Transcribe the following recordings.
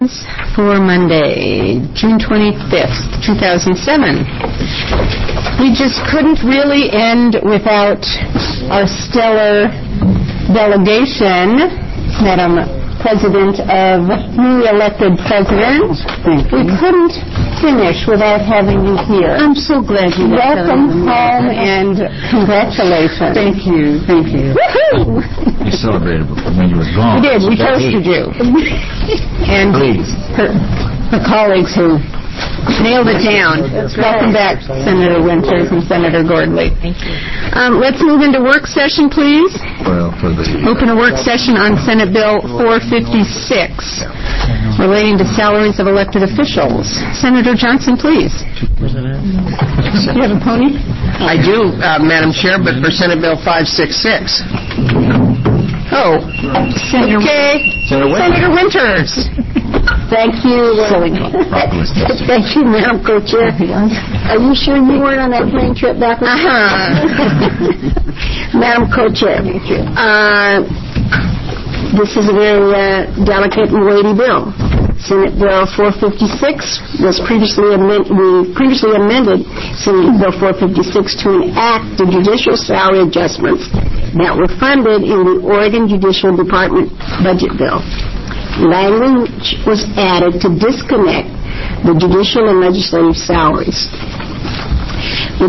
For Monday, June 25th, 2007. We just couldn't really end without our stellar delegation, Madam President of newly elected President. We couldn't finish without having you here. I'm so glad you welcome home and congratulations. Thank you. Woohoo! We celebrated when you were gone. We did. We toasted you. And her colleagues who nailed it down. Welcome back, Senator Winters and Senator Gordley. Thank you. Let's move into work session, please. Open a work session on Senate Bill 456 relating to salaries of elected officials. Senator Johnson, please. Do you have a pony? I do, Madam Chair, but for Senate Bill 566. Oh, okay. Senator Winters. Thank you. Thank you, Madam Co-Chair. Are you sure you weren't on that plane trip back? Madam Co-Chair, this is a very delicate and weighty bill. Senate Bill 456 was previously amended Senate Bill 456 to enact the judicial salary adjustments that were funded in the Oregon Judicial Department budget bill. Language was added to disconnect the judicial and legislative salaries. The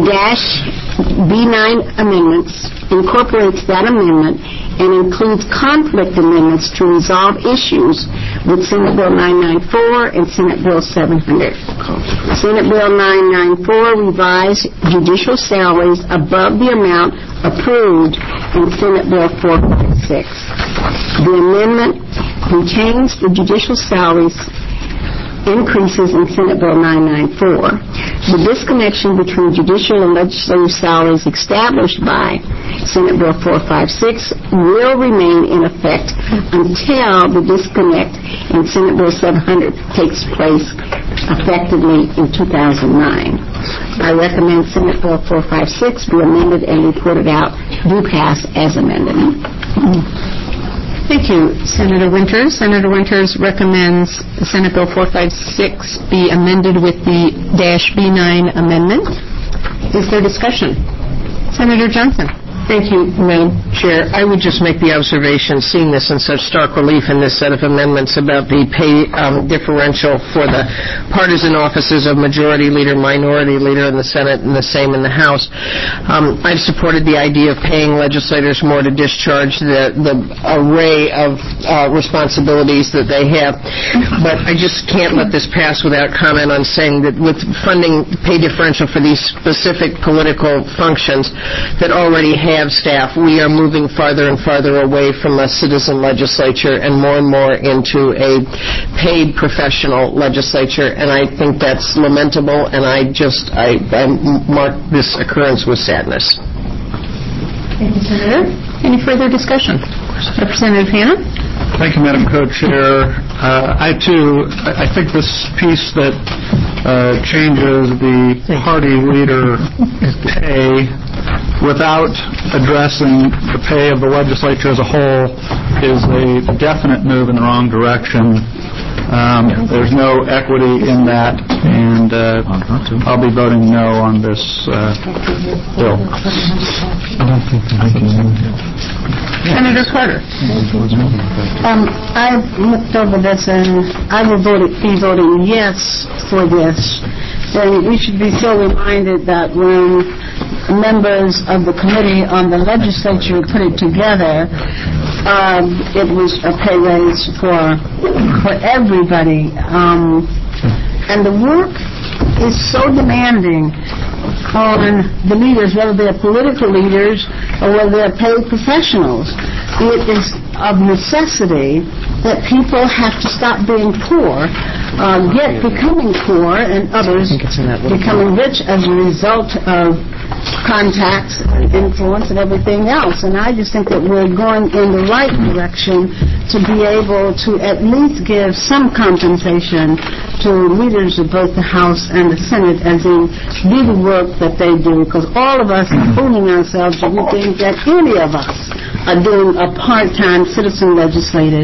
B9 amendments incorporates that amendment and includes conflict amendments to resolve issues with Senate Bill 994 and Senate Bill 700. Senate Bill 994 revised judicial salaries above the amount approved in Senate Bill 456. The amendment retains the judicial salaries increases in Senate Bill 994. The disconnection between judicial and legislative salaries established by Senate Bill 456 will remain in effect until the disconnect in Senate Bill 700 takes place effectively in 2009. I recommend Senate Bill 456 be amended and reported out due pass as amended. Thank you, Senator Winters. Senator Winters recommends Senate Bill 456 be amended with the -B9 amendment. Is there discussion? Senator Johnson. Thank you, Madam Chair. I would just make the observation, seeing this in such stark relief in this set of amendments about the pay differential for the partisan offices of Majority Leader, Minority Leader in the Senate, and the same in the House. I've supported the idea of paying legislators more to discharge the array of responsibilities that they have. But I just can't let this pass without comment on saying that with funding pay differential for these specific political functions that already have staff, we are moving farther and farther away from a citizen legislature and more into a paid professional legislature, and I think that's lamentable, and I mark this occurrence with sadness. Thank you, Senator. Any further discussion? Representative Hanna? Thank you, Madam Co-Chair. I think this piece that changes the party leader pay without addressing the pay of the legislature as a whole is a definite move in the wrong direction. There's no equity in that, and I'll be voting no on this bill. Senator Carter. I've looked over this, and I will be voting yes for this. And we should be so reminded that when members of the Committee on the Legislature put it together, it was a pay raise for everybody. And the work is so demanding on the leaders, whether they're political leaders or whether they're paid professionals. It is of necessity that people have to stop being poor, becoming poor, and others becoming rich as a result of contacts and influence and everything else. And I just think that we're going in the right direction to be able to at least give some compensation to leaders of both the House and the Senate as they do the work that they do, because all of us are fooling ourselves if we think that any of us are doing a part-time citizen legislative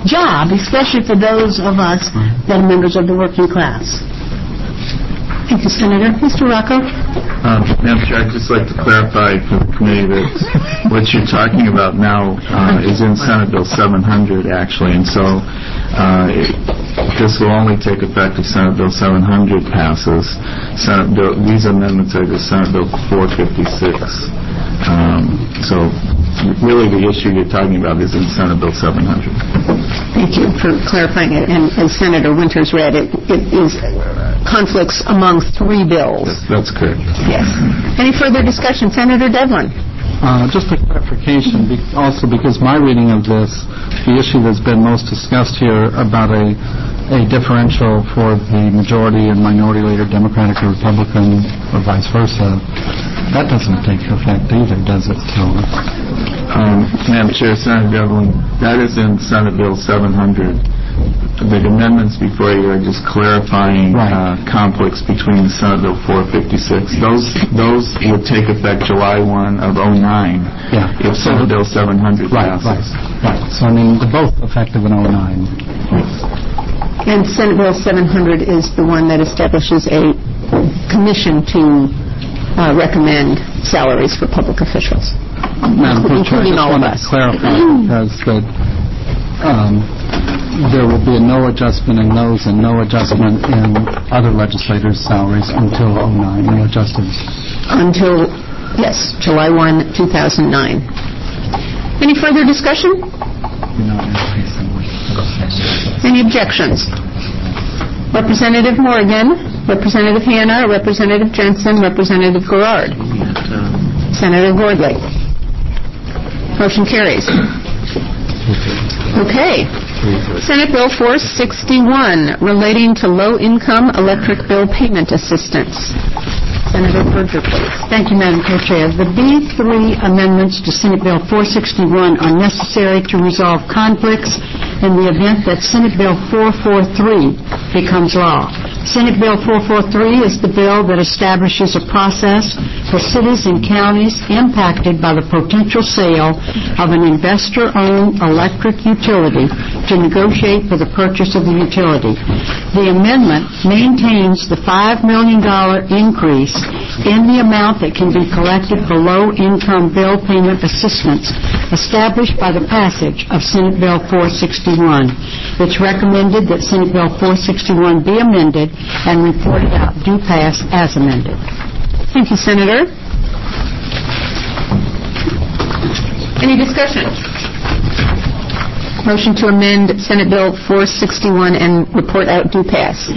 job, especially for those of us that are members of the working class. Thank you, Senator. Mr. Rocco? Madam Chair, I'd just like to clarify for the committee that what you're talking about now is in Senate Bill 700, actually, and so this will only take effect if Senate Bill 700 passes. These amendments are to Senate Bill 456. So really the issue you're talking about is in Senate Bill 700. Thank you for clarifying it. And as Senator Winters read, it is conflicts among three bills. That's correct. Yes. Any further discussion? Senator Devlin. Just a clarification, also because my reading of this, the issue that's been most discussed here about a differential for the majority and minority leader, Democratic or Republican, or vice versa, that doesn't take effect either, does it, Kelly? Madam Chair, Senator Devlin, that is in Senate Bill 700. The amendments before you are just clarifying conflicts between Senate Bill 456. Those would take effect July 1 of 2009 if Senate Bill 700 passes. Right. So, I mean, they're both effective in 2009. And Senate Bill 700 is the one that establishes a commission to recommend salaries for public officials, including all of us. I just want to clarify because there will be no adjustment in those and no adjustment in other legislators' salaries until 2009. No adjustments. Until, yes, July 1, 2009. Any further discussion? Any objections? Representative Morgan, Representative Hanna, Representative Jensen, Representative Garrard. Senator Gordley. Motion carries. Okay. Senate Bill 461, relating to low-income electric bill payment assistance. Senator Berger, please. Thank you, Madam Co-Chair. The B3 amendments to Senate Bill 461 are necessary to resolve conflicts in the event that Senate Bill 443 becomes law. Senate Bill 443 is the bill that establishes a process for cities and counties impacted by the potential sale of an investor-owned electric utility to negotiate for the purchase of the utility. The amendment maintains the $5 million increase in the amount that can be collected for low-income bill payment assistance established by the passage of Senate Bill 461. It's recommended that Senate Bill 461 be amended and reported out do pass as amended. Thank you, Senator. Any discussion? Motion to amend Senate Bill 461 and report out do pass.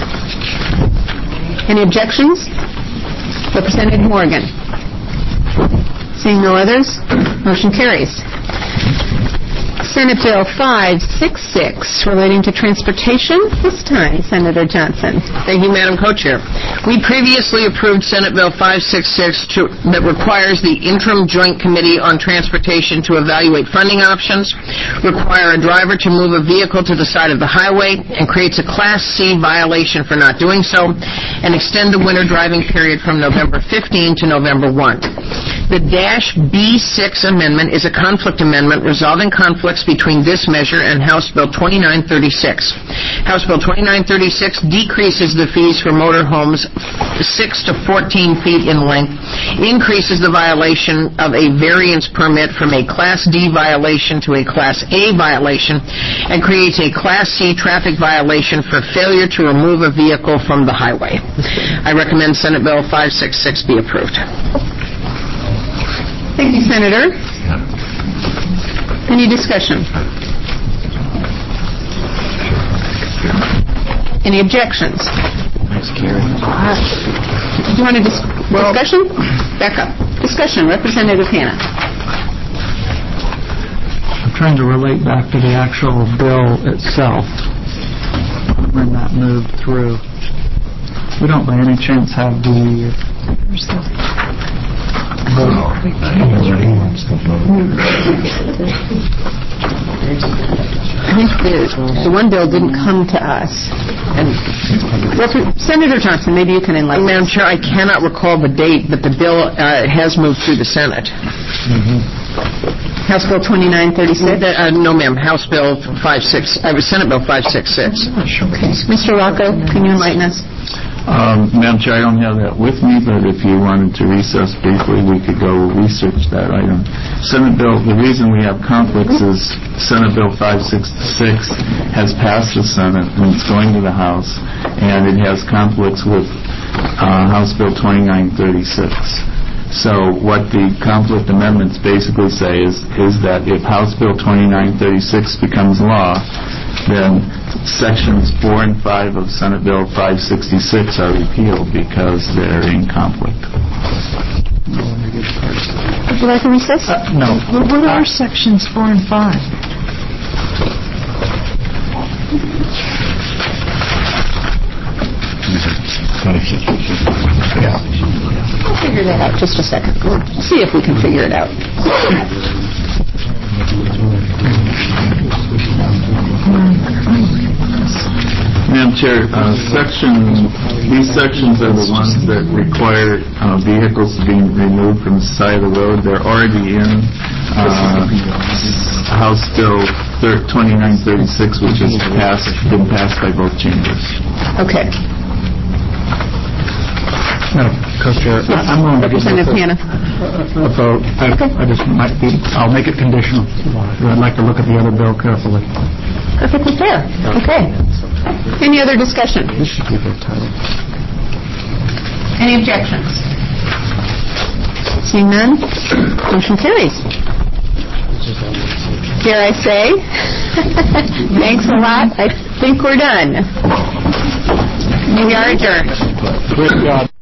Any objections? Representative Morgan. Seeing no others, motion carries. Senate Bill 566, relating to transportation. This time, Senator Johnson. Thank you, Madam Co-Chair. We previously approved Senate Bill 566 that requires the Interim Joint Committee on Transportation to evaluate funding options, require a driver to move a vehicle to the side of the highway, and creates a Class C violation for not doing so, and extend the winter driving period from November 15 to November 1. The -B6 amendment is a conflict amendment resolving conflicts between this measure and House Bill 2936. House Bill 2936 decreases the fees for motorhomes 6 to 14 feet in length, increases the violation of a variance permit from a Class D violation to a Class A violation, and creates a Class C traffic violation for failure to remove a vehicle from the highway. I recommend Senate Bill 566 be approved. Thank you, Senator. Any discussion? Any objections? Do you want to discussion? Back up. Discussion. Representative Hanna. I'm trying to relate back to the actual bill itself when that moved through. We don't by any chance have the I think the one bill didn't come to us. And Senator Johnson, maybe you can enlighten us. Madam Chair, I cannot recall the date, but the bill has moved through the Senate. House Bill 2936? No, ma'am. House Bill 56. Senate Bill 566. Okay. Mr. Rocco, can you enlighten us? Madam Chair, I don't have that with me, but if you wanted to recess briefly, we could go research that item. Senate Bill, the reason we have conflicts is Senate Bill 566 has passed the Senate and it's going to the House, and it has conflicts with House Bill 2936. So what the conflict amendments basically say is that if House Bill 2936 becomes law, then Sections 4 and 5 of Senate Bill 566 are repealed because they're in conflict. Would you like a recess? No. What are Sections 4 and 5? I'll figure that out. Just a second. We'll see if we can figure it out. Madam Chair, these sections are the ones that require vehicles to be removed from the side of the road. They're already in House Bill 2936, which has been passed by both chambers. Okay. Co-Chair, I'm going to Representative Hanna. a vote. I'll make it conditional. I'd like to look at the other bill carefully. Perfectly fair. Okay. Any other discussion? Any objections? Seeing none, motion carries. Dare I say? Thanks a lot. I think we're done. We are adjourned. Great job.